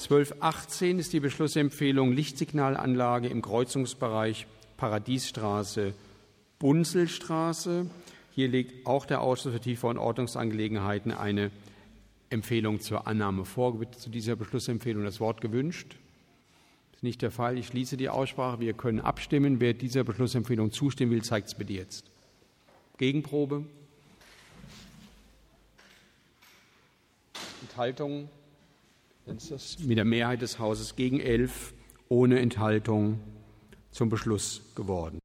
1218 ist die Beschlussempfehlung Lichtsignalanlage im Kreuzungsbereich Paradiesstraße, Bunzelstraße. Hier legt auch der Ausschuss für Tiefe- und Ordnungsangelegenheiten eine Empfehlung zur Annahme vor. Wird zu dieser Beschlussempfehlung das Wort gewünscht? Das ist nicht der Fall. Ich schließe die Aussprache. Wir können abstimmen. Wer dieser Beschlussempfehlung zustimmen will, zeigt es bitte jetzt. Gegenprobe? Enthaltung? Dann ist das mit der Mehrheit des Hauses gegen 11 ohne Enthaltung zum Beschluss geworden.